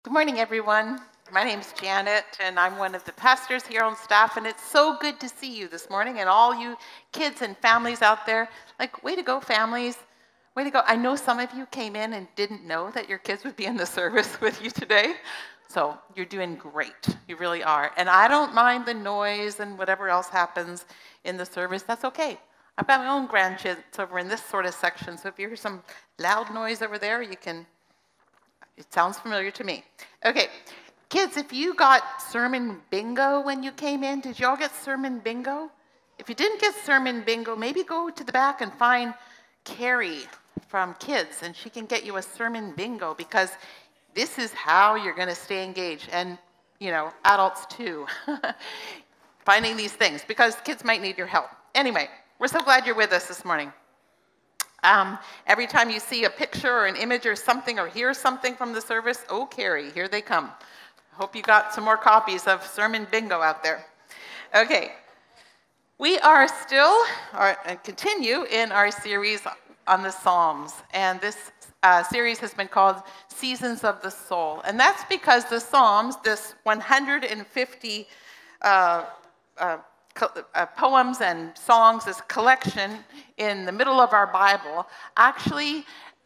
Good morning, everyone. My name is Janet, and I'm one of the pastors here on staff, and it's so good to see you this morning, and all you kids and families out there. Way to go, families. Way to go. I know some of you came in and didn't know that your kids would be in the service with you today, so you're doing great. You really are. And I don't mind the noise and whatever else happens in the service. That's okay. I've got my own grandkids over in this sort of section, so if you hear some loud noise over there, it sounds familiar to me. Okay, kids, if you got sermon bingo when you came in, did you all get sermon bingo? If you didn't get sermon bingo, maybe go to the back and find Carrie from kids, and she can get you a sermon bingo, because this is how you're going to stay engaged, and adults too. Finding these things, because kids might need your help. Anyway, we're so glad you're with us this morning. Every time you see a picture or an image or something, or hear something from the service, oh, Carrie, here they come. Hope you got some more copies of Sermon Bingo out there. Okay, we are still, and continue in our series on the Psalms, and this series has been called Seasons of the Soul, and that's because the Psalms, this 150 poems and songs, this collection in the middle of our Bible, actually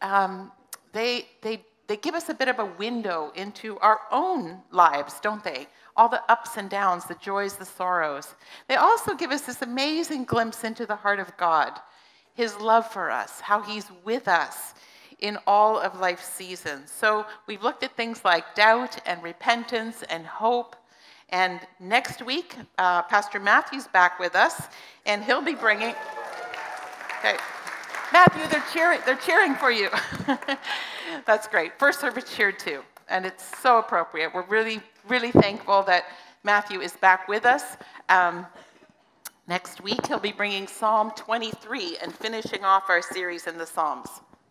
they give us a bit of a window into our own lives, don't they? All the ups and downs, the joys, the sorrows. They also give us this amazing glimpse into the heart of God, his love for us, how he's with us in all of life's seasons. So we've looked at things like doubt and repentance and hope. And next week, Pastor Matthew's back with us, and he'll be bringing... Okay, Matthew, they're cheering for you. That's great. First service cheered too, and it's so appropriate. We're really, really thankful that Matthew is back with us. Next week, he'll be bringing Psalm 23 and finishing off our series in the Psalms.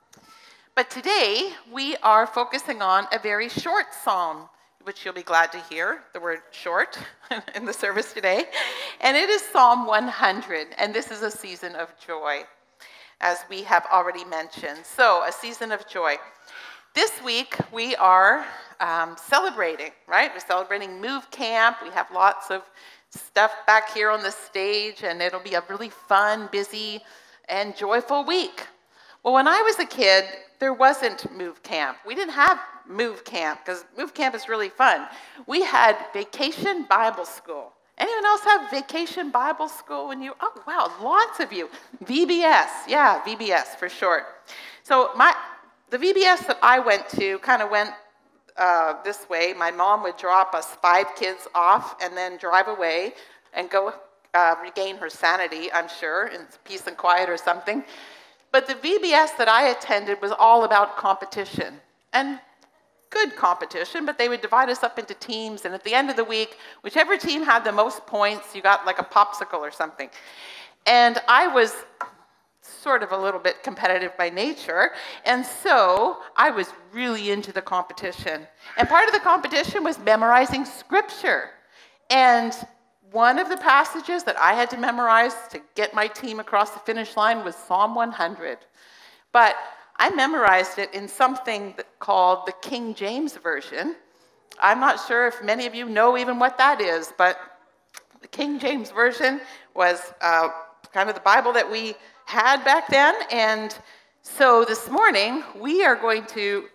But today, we are focusing on a very short psalm, which you'll be glad to hear, the word short, in the service today. And it is Psalm 100, and this is a season of joy, as we have already mentioned. So, a season of joy. This week, we are celebrating, right? We're celebrating Move Camp. We have lots of stuff back here on the stage, and it'll be a really fun, busy, and joyful week. Well, when I was a kid, there wasn't Move Camp. We didn't have Move Camp, because Move Camp is really fun. We had Vacation Bible School. Anyone else have Vacation Bible School when you... Oh, wow, lots of you. VBS, yeah, VBS for short. So the VBS that I went to kind of went this way. My mom would drop us 5 kids off and then drive away and go regain her sanity, I'm sure, in peace and quiet or something. But the VBS that I attended was all about competition, and good competition, but they would divide us up into teams, and at the end of the week, whichever team had the most points, you got like a popsicle or something. And I was sort of a little bit competitive by nature, and so I was really into the competition. And part of the competition was memorizing scripture. And one of the passages that I had to memorize to get my team across the finish line was Psalm 100. But I memorized it in something called the King James Version. I'm not sure if many of you know even what that is, but the King James Version was kind of the Bible that we had back then. And so this morning, we are going to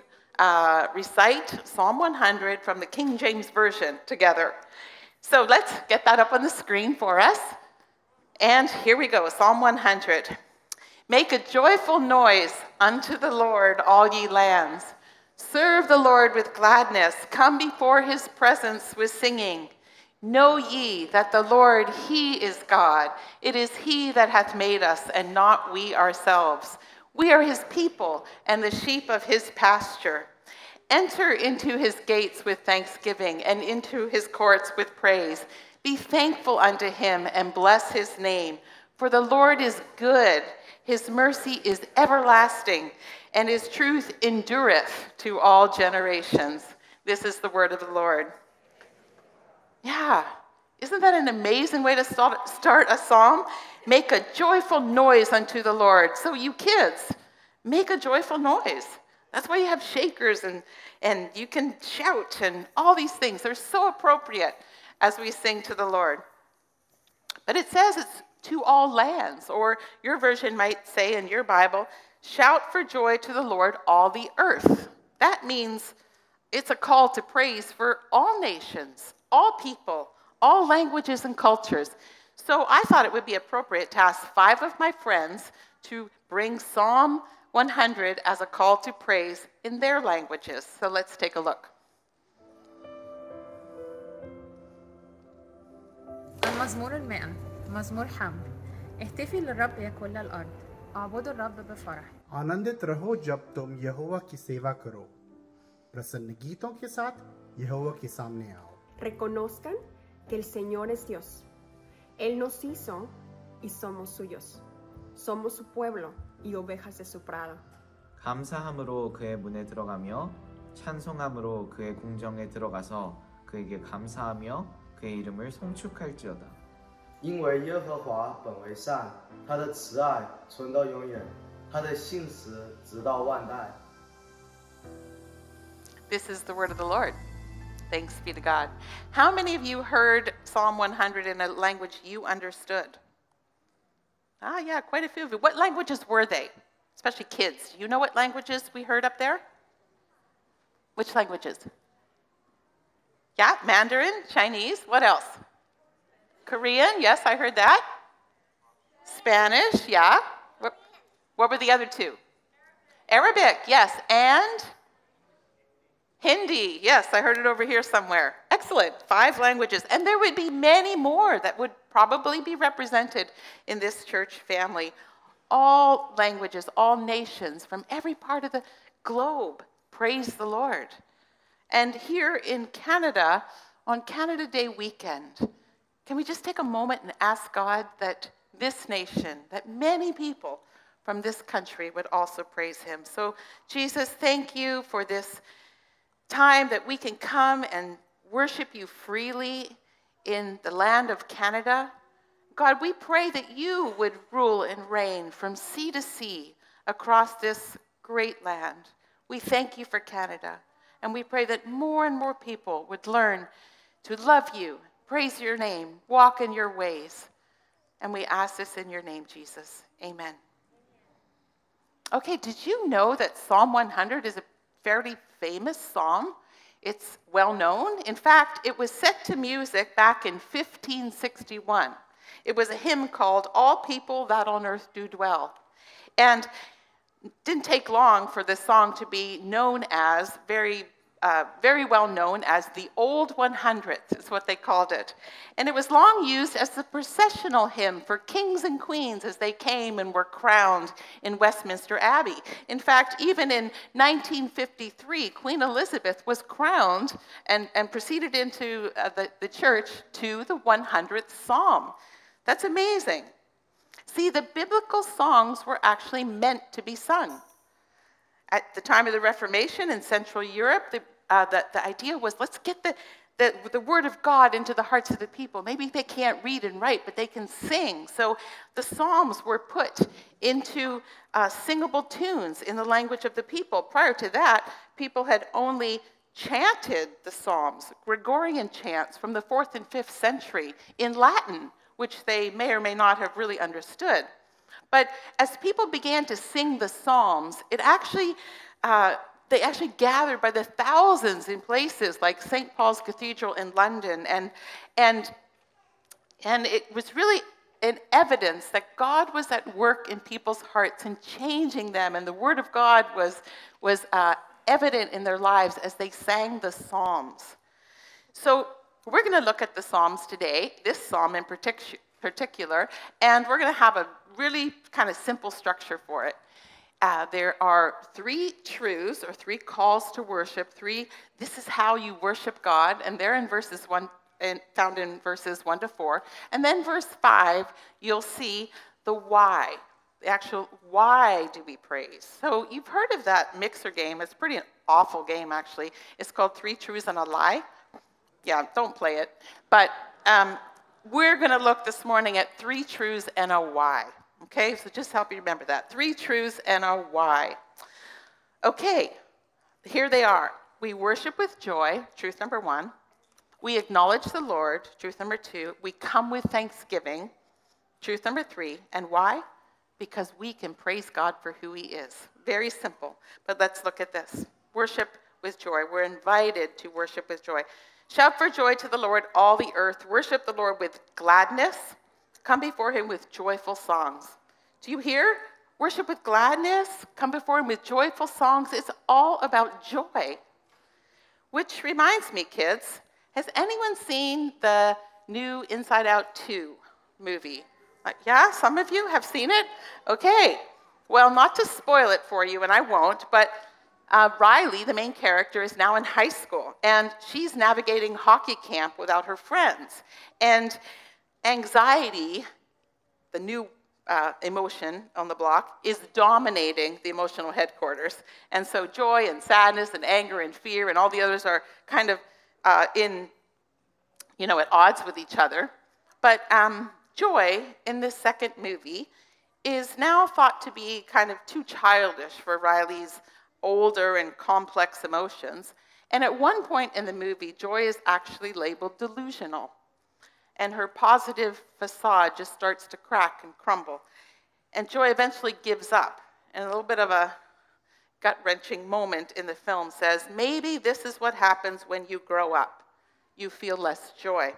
recite Psalm 100 from the King James Version together. So let's get that up on the screen for us. And here we go, Psalm 100. Make a joyful noise unto the Lord, all ye lands. Serve the Lord with gladness. Come before his presence with singing. Know ye that the Lord, he is God. It is he that hath made us, and not we ourselves. We are his people, and the sheep of his pasture. Enter into his gates with thanksgiving, and into his courts with praise. Be thankful unto him, and bless his name. For the Lord is good, his mercy is everlasting, and his truth endureth to all generations. This is the word of the Lord. Yeah, isn't that an amazing way to start a psalm? Make a joyful noise unto the Lord. So you kids, make a joyful noise. That's why you have shakers and you can shout and all these things. They're so appropriate as we sing to the Lord. But it says it's to all lands, or your version might say in your Bible, shout for joy to the Lord, all the earth. That means it's a call to praise for all nations, all people, all languages and cultures. So I thought it would be appropriate to ask 5 of my friends to bring Psalm 100 as a call to praise in their languages. So let's take a look. المزمور 100 مزمور حمد اهتفي للرب يا كل الأرض اعبدوا الرب بفرح आनंदित रहो जब तुम यहोवा की सेवा करो प्रसन्न गीतों के साथ यहोवा के सामने आओ Reconozcan que el Señor es Dios. Él nos hizo y somos suyos. Somos su pueblo y ovejas de su prado. 감사함으로 그의 문에 들어가며 찬송함으로 그의 궁정에 들어가서 그에게 감사하며 그의 이름을 송축할지어다. 因为耶和华本为善，他的慈爱存到永远，他的信实直到万代。 This is the word of the Lord. Thanks be to God. How many of you heard Psalm 100 in a language you understood? Yeah, quite a few of you. What languages were they? Especially kids. Do you know what languages we heard up there? Which languages? Yeah, Mandarin, Chinese. What else? Korean, yes, I heard that. Spanish, yeah. What were the other 2? Arabic, yes. And Hindi, yes, I heard it over here somewhere. Excellent, 5 languages. And there would be many more that would probably be represented in this church family. All languages, all nations from every part of the globe. Praise the Lord. And here in Canada, on Canada Day weekend, can we just take a moment and ask God that this nation, that many people from this country would also praise him. So Jesus, thank you for this time that we can come and worship you freely in the land of Canada. God, we pray that you would rule and reign from sea to sea across this great land. We thank you for Canada, and we pray that more and more people would learn to love you, praise your name, walk in your ways. And we ask this in your name, Jesus. Amen. Okay, did you know that Psalm 100 is a fairly famous psalm? It's well known. In fact, it was set to music back in 1561. It was a hymn called All People That on Earth Do Dwell. And it didn't take long for this song to be known as, very well known as the Old 100th, is what they called it. And it was long used as the processional hymn for kings and queens as they came and were crowned in Westminster Abbey. In fact, even in 1953, Queen Elizabeth was crowned and proceeded into the church to the 100th Psalm. That's amazing. See, the biblical songs were actually meant to be sung. At the time of the Reformation in Central Europe, the idea was, let's get the Word of God into the hearts of the people. Maybe they can't read and write, but they can sing. So the Psalms were put into singable tunes in the language of the people. Prior to that, people had only chanted the Psalms, Gregorian chants from the 4th and 5th century in Latin, which they may or may not have really understood. But as people began to sing the Psalms, they actually gathered by the thousands in places like St. Paul's Cathedral in London, and it was really an evidence that God was at work in people's hearts and changing them, and the Word of God was evident in their lives as they sang the Psalms. So we're going to look at the Psalms today, this Psalm in particular, and we're going to have a really kind of simple structure for it. There are 3 truths or 3 calls to worship. This is how you worship God, and they're in verses 1, found in verses 1 to 4. And then verse 5, you'll see the why, the actual why do we praise. So you've heard of that mixer game. It's a pretty awful game, actually. It's called 3 Truths and a Lie. Yeah, don't play it. But we're going to look this morning at 3 truths and a why. Okay, so just help you remember that. 3 truths and a why. Okay, here they are. We worship with joy, truth number 1. We acknowledge the Lord, truth number 2. We come with thanksgiving, truth number 3. And why? Because we can praise God for who he is. Very simple. But let's look at this. Worship with joy. We're invited to worship with joy. Shout for joy to the Lord, all the earth. Worship the Lord with gladness. Come before him with joyful songs. Do you hear? Worship with gladness. Come before him with joyful songs. It's all about joy. Which reminds me, kids, has anyone seen the new Inside Out 2 movie? Yeah, some of you have seen it? Okay. Well, not to spoil it for you, and I won't, but Riley, the main character, is now in high school, and she's navigating hockey camp without her friends. And anxiety, the new emotion on the block, is dominating the emotional headquarters. And so joy and sadness and anger and fear and all the others are kind of at odds with each other. But joy in this second movie is now thought to be kind of too childish for Riley's older and complex emotions. And at one point in the movie, joy is actually labeled delusional. And her positive facade just starts to crack and crumble. And joy eventually gives up. And a little bit of a gut-wrenching moment in the film says, maybe this is what happens when you grow up. You feel less joy.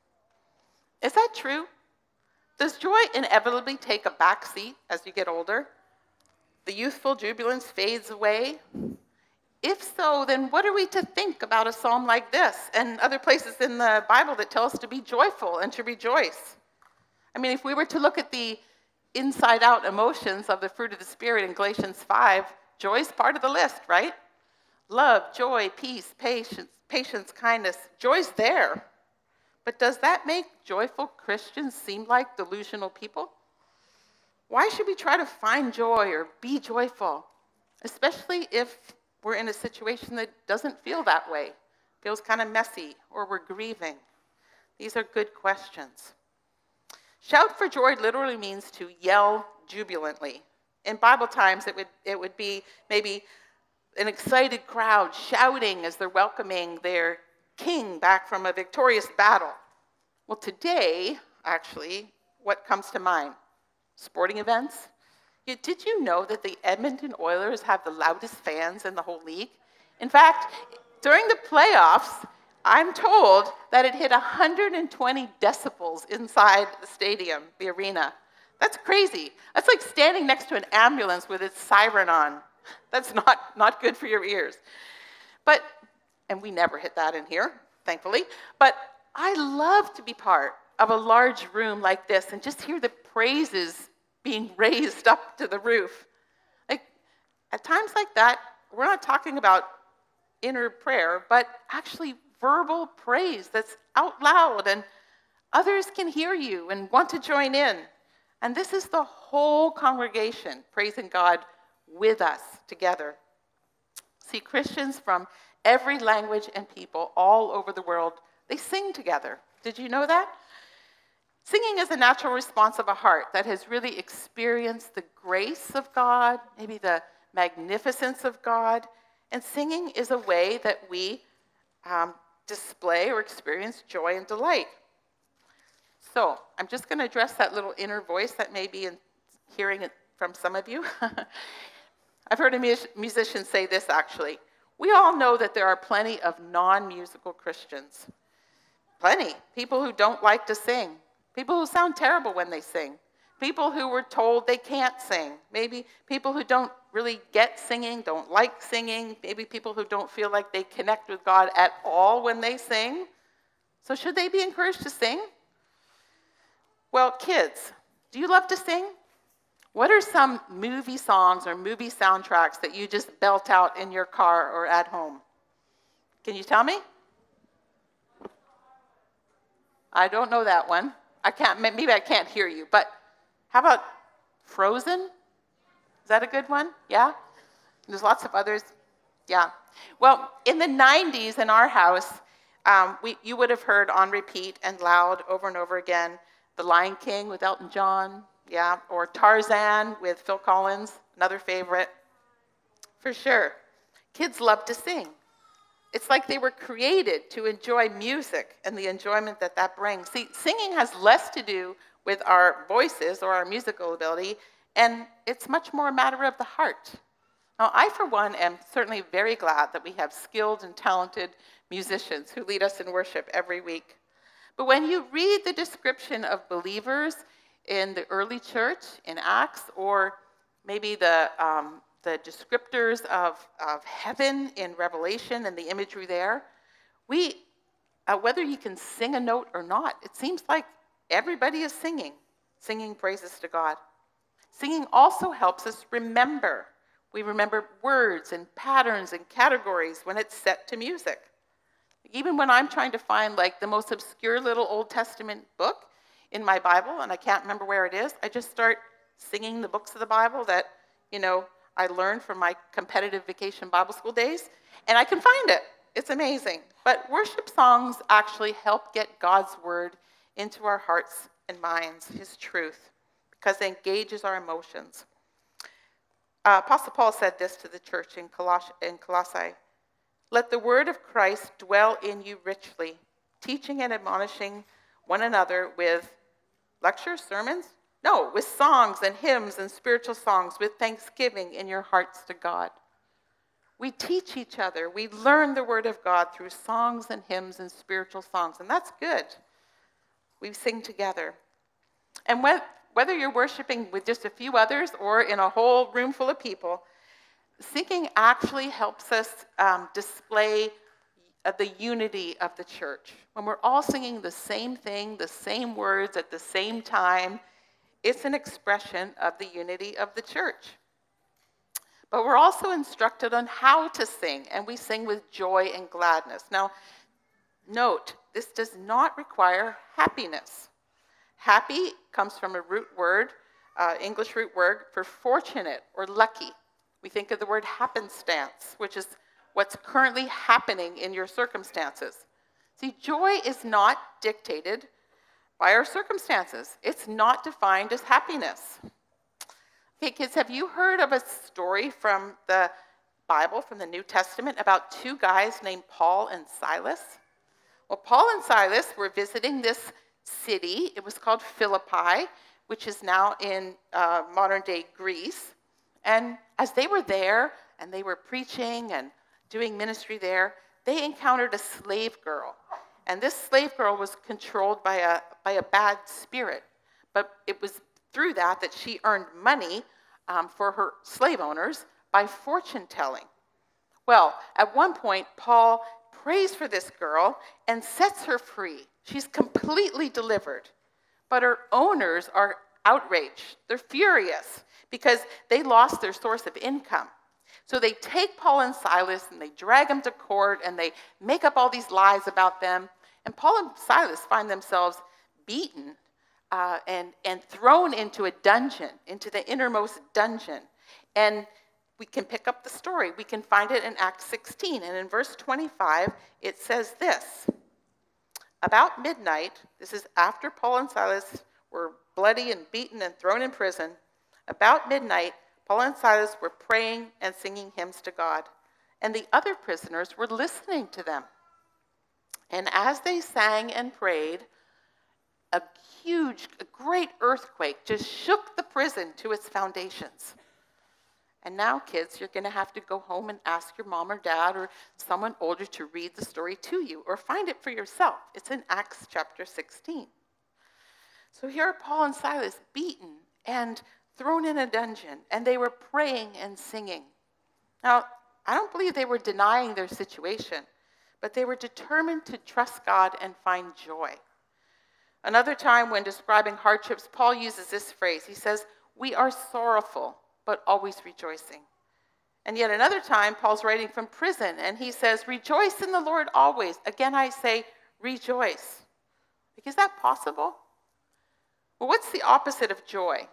Is that true? Does joy inevitably take a backseat as you get older? The youthful jubilance fades away? If so, then what are we to think about a psalm like this and other places in the Bible that tell us to be joyful and to rejoice? I mean, if we were to look at the inside-out emotions of the fruit of the Spirit in Galatians 5, joy is part of the list, right? Love, joy, peace, patience, kindness. Joy's there. But does that make joyful Christians seem like delusional people? Why should we try to find joy or be joyful, especially if we're in a situation that doesn't feel that way, feels kind of messy, or we're grieving? These are good questions. Shout for joy literally means to yell jubilantly. In Bible times, it would be maybe an excited crowd shouting as they're welcoming their king back from a victorious battle. Well, today, actually, what comes to mind? Sporting events. Did you know that the Edmonton Oilers have the loudest fans in the whole league? In fact, during the playoffs, I'm told that it hit 120 decibels inside the stadium, the arena. That's crazy. That's like standing next to an ambulance with its siren on. That's not good for your ears. And we never hit that in here, thankfully. But I love to be part of a large room like this and just hear the praises being raised up to the roof. Like, at times like that, we're not talking about inner prayer, but actually verbal praise that's out loud and others can hear you and want to join in. And this is the whole congregation praising God with us together. See, Christians from every language and people all over the world, they sing together. Did you know that? Singing is a natural response of a heart that has really experienced the grace of God, maybe the magnificence of God. And singing is a way that we display or experience joy and delight. So I'm just going to address that little inner voice that may be in hearing it from some of you. I've heard a musician say this, actually. We all know that there are plenty of non-musical Christians. Plenty. People who don't like to sing. People who sound terrible when they sing. People who were told they can't sing. Maybe people who don't really get singing, don't like singing. Maybe people who don't feel like they connect with God at all when they sing. So should they be encouraged to sing? Well, kids, do you love to sing? What are some movie songs or movie soundtracks that you just belt out in your car or at home? Can you tell me? I don't know that one. Maybe I can't hear you, but how about Frozen? Is that a good one? Yeah? There's lots of others. Yeah. Well, in the 90s in our house, you would have heard on repeat and loud over and over again, The Lion King with Elton John, yeah, or Tarzan with Phil Collins, another favorite, for sure. Kids love to sing. It's like they were created to enjoy music and the enjoyment that that brings. See, singing has less to do with our voices or our musical ability, and it's much more a matter of the heart. Now, I, for one, am certainly very glad that we have skilled and talented musicians who lead us in worship every week. But when you read the description of believers in the early church, in Acts, or maybe the descriptors of heaven in Revelation and the imagery there, whether you can sing a note or not, it seems like everybody is singing praises to God. Singing also helps us remember. We remember words and patterns and categories when it's set to music. Even when I'm trying to find like the most obscure little Old Testament book in my Bible and I can't remember where it is, I just start singing the books of the Bible that, I learned from my competitive vacation Bible school days, and I can find it. It's amazing. But worship songs actually help get God's word into our hearts and minds, his truth, because it engages our emotions. Apostle Paul said this to the church in Colossae. Let the word of Christ dwell in you richly, teaching and admonishing one another with lectures, sermons? No, with songs and hymns and spiritual songs, with thanksgiving in your hearts to God. We teach each other. We learn the word of God through songs and hymns and spiritual songs, and that's good. We sing together. And whether you're worshiping with just a few others or in a whole room full of people, singing actually helps us display the unity of the church. When we're all singing the same thing, the same words at the same time, it's an expression of the unity of the church. But we're also instructed on how to sing, and we sing with joy and gladness. Now, note, this does not require happiness. Happy comes from a root word, English root word for fortunate or lucky. We think of the word happenstance, which is what's currently happening in your circumstances. See, joy is not dictated by our circumstances. It's not defined as happiness. Okay, kids, have you heard of a story from the Bible, from the New Testament, about two guys named Paul and Silas? Well, Paul and Silas were visiting this city. It was called Philippi, which is now in modern-day Greece. And as they were there, and they were preaching and doing ministry there, they encountered a slave girl. And this slave girl was controlled by a bad spirit. But it was through that she earned money for her slave owners by fortune telling. Well, at one point, Paul prays for this girl and sets her free. She's completely delivered. But her owners are outraged. They're furious because they lost their source of income. So they take Paul and Silas and they drag them to court and they make up all these lies about them. And Paul and Silas find themselves beaten and thrown into a dungeon, into the innermost dungeon. And we can pick up the story. We can find it in Acts 16. And in verse 25, it says this. About midnight, this is after Paul and Silas were bloody and beaten and thrown in prison. About midnight, Paul and Silas were praying and singing hymns to God, and the other prisoners were listening to them. And as they sang and prayed, a great earthquake just shook the prison to its foundations. And now, kids, you're going to have to go home and ask your mom or dad or someone older to read the story to you, or find it for yourself. It's in Acts chapter 16. So here are Paul and Silas beaten and thrown in a dungeon, and they were praying and singing. Now, I don't believe they were denying their situation, but they were determined to trust God and find joy. Another time when describing hardships, Paul uses this phrase. He says, "We are sorrowful, but always rejoicing." And yet another time, Paul's writing from prison, and he says, "Rejoice in the Lord always. Again, I say, rejoice." Is that possible? Well, what's the opposite of joy?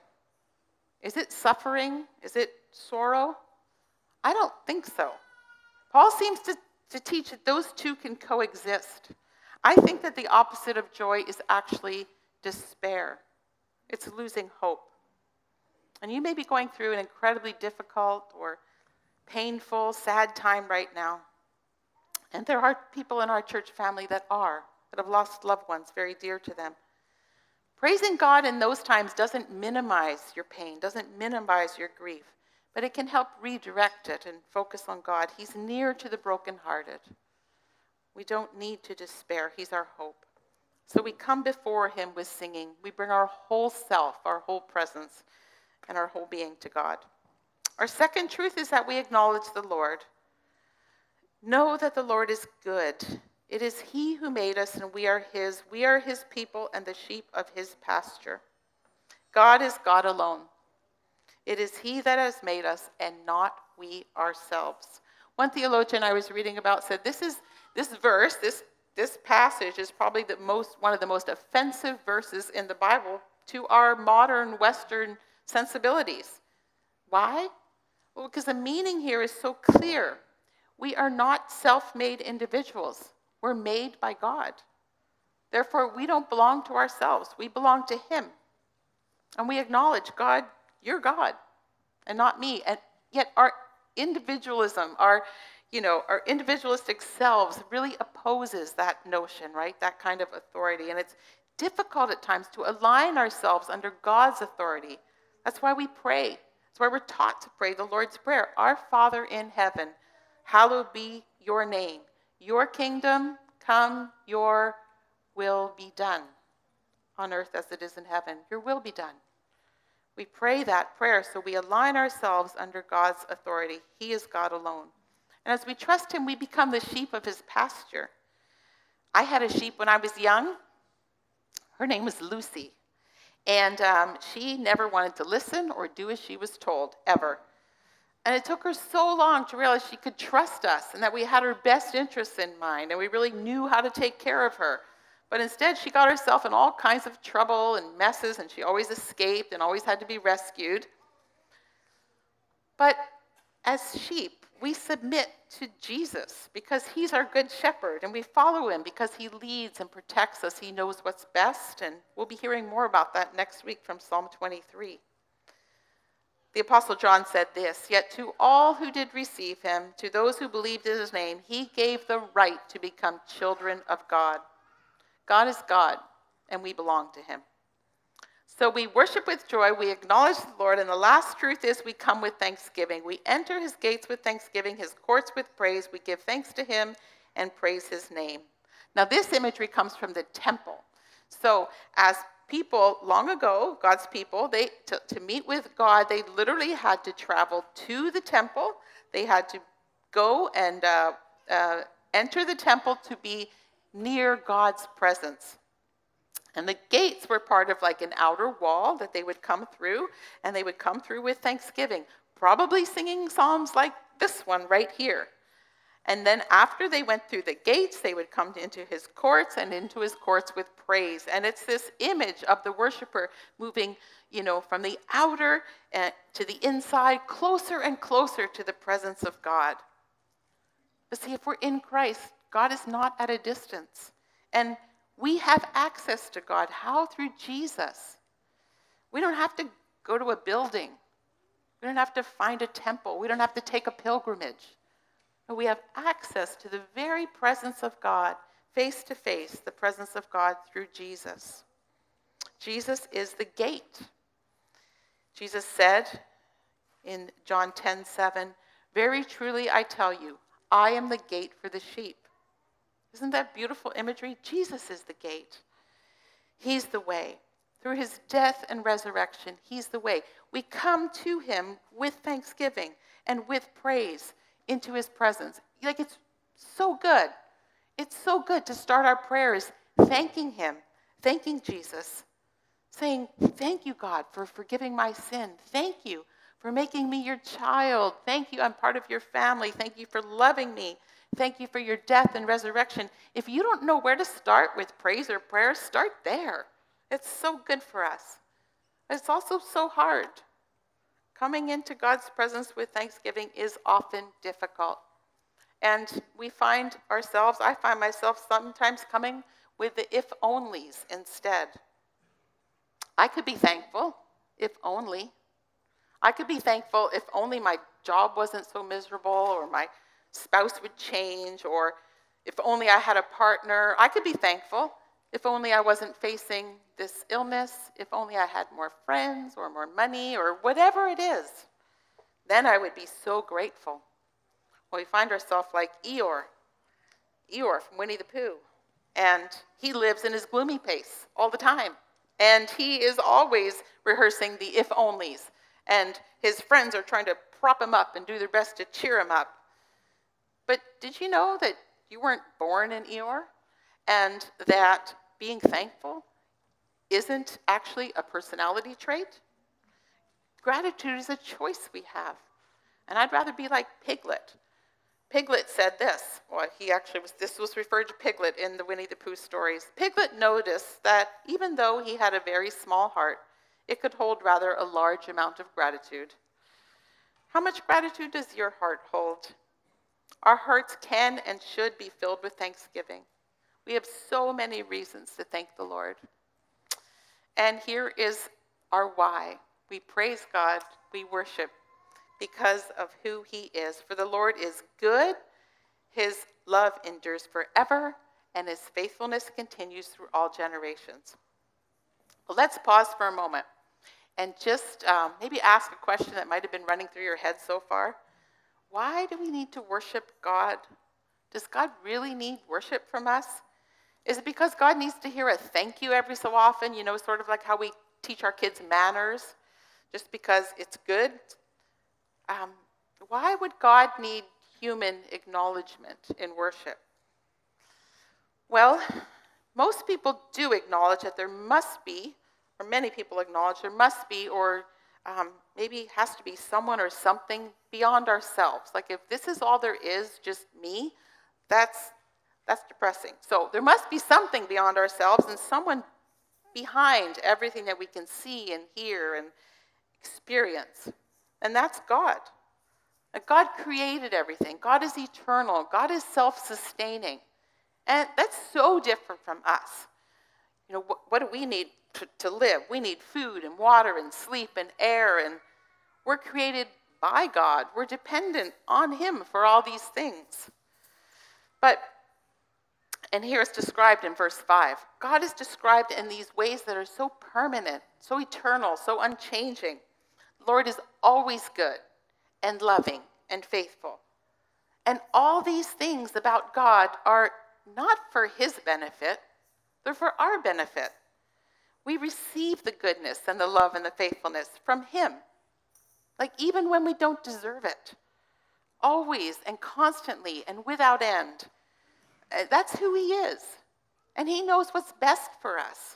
Is it suffering? Is it sorrow? I don't think so. Paul seems to teach that those two can coexist. I think that the opposite of joy is actually despair. It's losing hope. And you may be going through an incredibly difficult or painful, sad time right now. And there are people in our church family that have lost loved ones very dear to them. Praising God in those times doesn't minimize your pain, doesn't minimize your grief, but it can help redirect it and focus on God. He's near to the brokenhearted. We don't need to despair. He's our hope. So we come before him with singing. We bring our whole self, our whole presence, and our whole being to God. Our second truth is that we acknowledge the Lord. Know that the Lord is good. It is he who made us, and we are his. We are his people and the sheep of his pasture. God is God alone. It is he that has made us, and not we ourselves. One theologian I was reading about said this verse, this passage is probably one of the most offensive verses in the Bible to our modern Western sensibilities. Why? Well, because the meaning here is so clear. We are not self-made individuals. We're made by God. Therefore, we don't belong to ourselves. We belong to him. And we acknowledge, God, you're God, and not me. And yet our individualism, our individualistic selves really opposes that notion, right? That kind of authority. And it's difficult at times to align ourselves under God's authority. That's why we pray. That's why we're taught to pray the Lord's Prayer. Our Father in heaven, hallowed be your name. Your kingdom come, your will be done on earth as it is in heaven. Your will be done. We pray that prayer so we align ourselves under God's authority. He is God alone. And as we trust him, we become the sheep of his pasture. I had a sheep when I was young. Her name was Lucy. And she never wanted to listen or do as she was told, ever. And it took her so long to realize she could trust us and that we had her best interests in mind and we really knew how to take care of her. But instead, she got herself in all kinds of trouble and messes, and she always escaped and always had to be rescued. But as sheep, we submit to Jesus because he's our good shepherd, and we follow him because he leads and protects us. He knows what's best, and we'll be hearing more about that next week from Psalm 23. The Apostle John said this, "Yet to all who did receive him, to those who believed in his name, he gave the right to become children of God." God is God, and we belong to him. So we worship with joy, we acknowledge the Lord, and the last truth is we come with thanksgiving. We enter his gates with thanksgiving, his courts with praise. We give thanks to him and praise his name. Now this imagery comes from the temple. So as people long ago, God's people, to meet with God, they literally had to travel to the temple. They had to go and enter the temple to be near God's presence. And the gates were part of like an outer wall that they would come through, and they would come through with thanksgiving, probably singing psalms like this one right here. And then after they went through the gates, they would come into his courts and into his courts with praise. And it's this image of the worshiper moving, from the outer to the inside, closer and closer to the presence of God. But see, if we're in Christ, God is not at a distance. And we have access to God. How? Through Jesus. We don't have to go to a building. We don't have to find a temple. We don't have to take a pilgrimage. No, we have access to the very presence of God, face to face, the presence of God through Jesus. Jesus is the gate. Jesus said in John 10:7, "Very truly I tell you, I am the gate for the sheep." Isn't that beautiful imagery? Jesus is the gate. He's the way. Through his death and resurrection, he's the way. We come to him with thanksgiving and with praise into his presence. It's so good. It's so good to start our prayers thanking him, thanking Jesus, saying, "Thank you, God, for forgiving my sin. Thank you for making me your child. Thank you, I'm part of your family. Thank you for loving me. Thank you for your death and resurrection." If you don't know where to start with praise or prayer, start there. It's so good for us. It's also so hard. Coming into God's presence with thanksgiving is often difficult. And I find myself sometimes coming with the if-onlys instead. I could be thankful, if only. I could be thankful if only my job wasn't so miserable, or my spouse would change, or if only I had a partner. I could be thankful. If only I wasn't facing this illness, if only I had more friends or more money or whatever it is, then I would be so grateful. Well, we find ourselves like Eeyore from Winnie the Pooh. And he lives in his gloomy pace all the time. And he is always rehearsing the if-onlys. And his friends are trying to prop him up and do their best to cheer him up. But did you know that you weren't born in Eeyore? And that being thankful isn't actually a personality trait? Gratitude is a choice we have. And I'd rather be like Piglet. Piglet said this. Well, this was referred to Piglet in the Winnie the Pooh stories. Piglet noticed that even though he had a very small heart, it could hold rather a large amount of gratitude. How much gratitude does your heart hold? Our hearts can and should be filled with thanksgiving. We have so many reasons to thank the Lord. And here is our why. We praise God, we worship because of who he is. For the Lord is good, his love endures forever, and his faithfulness continues through all generations. Well, let's pause for a moment and just maybe ask a question that might have been running through your head so far. Why do we need to worship God? Does God really need worship from us? Is it because God needs to hear a thank you every so often, sort of like how we teach our kids manners, just because it's good? Why would God need human acknowledgement in worship? Well, most people do acknowledge that there must be, or many people acknowledge there must be, or maybe has to be someone or something beyond ourselves. Like if this is all there is, just me, that's depressing. So there must be something beyond ourselves and someone behind everything that we can see and hear and experience. And that's God. God created everything. God is eternal. God is self-sustaining. And that's so different from us. What do we need to live? We need food and water and sleep and air, and we're created by God. We're dependent on him for all these things. And here it's described in verse 5. God is described in these ways that are so permanent, so eternal, so unchanging. The Lord is always good and loving and faithful. And all these things about God are not for his benefit, they're for our benefit. We receive the goodness and the love and the faithfulness from him, like even when we don't deserve it, always and constantly and without end. That's who he is, and he knows what's best for us.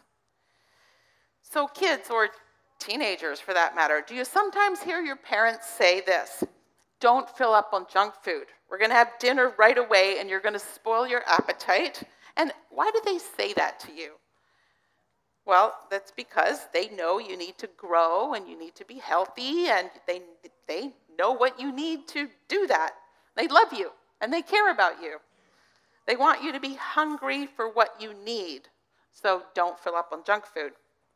So kids, or teenagers for that matter, do you sometimes hear your parents say this? Don't fill up on junk food. We're going to have dinner right away, and you're going to spoil your appetite. And why do they say that to you? Well, that's because they know you need to grow, and you need to be healthy, and they know what you need to do that. They love you, and they care about you. They want you to be hungry for what you need, so don't fill up on junk food.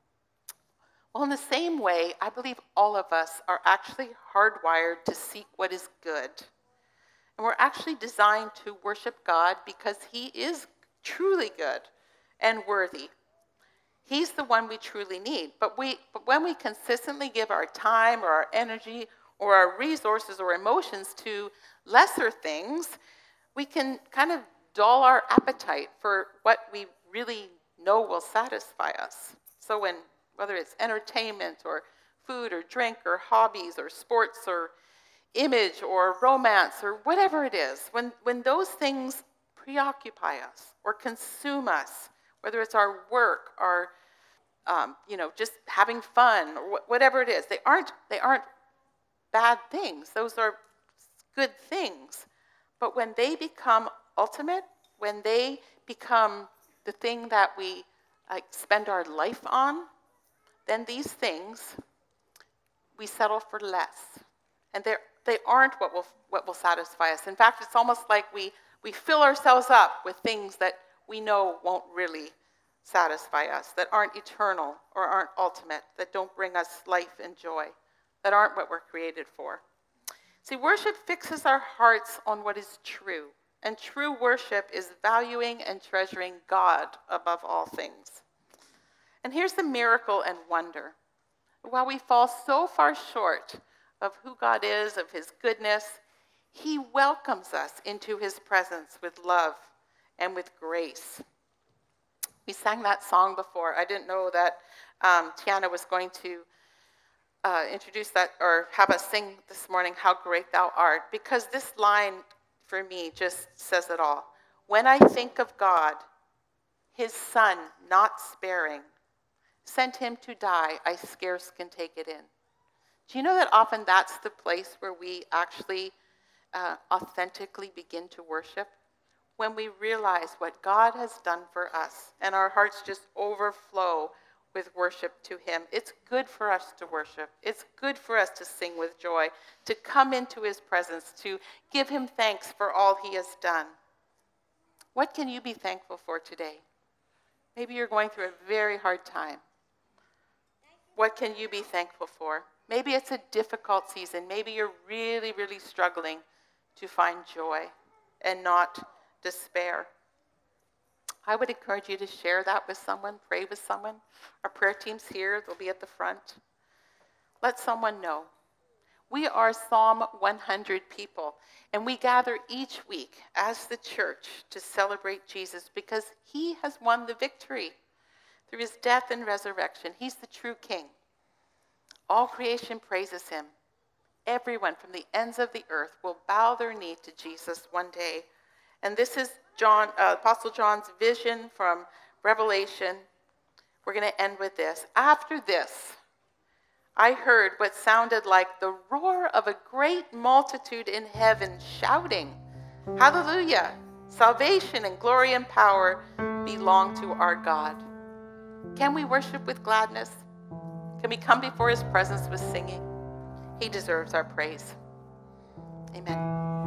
Well, in the same way, I believe all of us are actually hardwired to seek what is good. And we're actually designed to worship God because he is truly good and worthy. He's the one we truly need. But when we consistently give our time or our energy or our resources or emotions to lesser things, we can kind of dull our appetite for what we really know will satisfy us. So whether it's entertainment or food or drink or hobbies or sports or image or romance or whatever it is, when those things preoccupy us or consume us, whether it's our work or just having fun or whatever it is, they aren't bad things. Those are good things. But when they become ultimate, when they become the thing that we spend our life on, then these things we settle for less, and they aren't what will satisfy us. In fact, it's almost like we fill ourselves up with things that we know won't really satisfy us, that aren't eternal or aren't ultimate, that don't bring us life and joy, that aren't what we're created for. See, worship fixes our hearts on what is true, and true worship is valuing and treasuring God above all things. And here's the miracle and wonder. While we fall so far short of who God is, of his goodness, he welcomes us into his presence with love and with grace. We sang that song before. I didn't know that Tiana was going to introduce that or have us sing this morning, How Great Thou Art, because this line for me just says it all. When I think of God, his son, not sparing, sent him to die, I scarce can take it in. Do you know that often that's the place where we actually authentically begin to worship? When we realize what God has done for us and our hearts just overflow with worship to him. It's good for us to worship. It's good for us to sing with joy, to come into his presence, to give him thanks for all he has done. What can you be thankful for today? Maybe you're going through a very hard time. What can you be thankful for? Maybe it's a difficult season. Maybe you're really, really struggling to find joy and not despair. I would encourage you to share that with someone, pray with someone. Our prayer team's here, they'll be at the front. Let someone know. We are Psalm 100 people, and we gather each week as the church to celebrate Jesus because he has won the victory through his death and resurrection. He's the true King. All creation praises him. Everyone from the ends of the earth will bow their knee to Jesus one day. And this is Apostle John's vision from Revelation. We're going to end with this. After this, I heard what sounded like the roar of a great multitude in heaven shouting, Hallelujah! Salvation and glory and power belong to our God. Can we worship with gladness? Can we come before his presence with singing? He deserves our praise. Amen.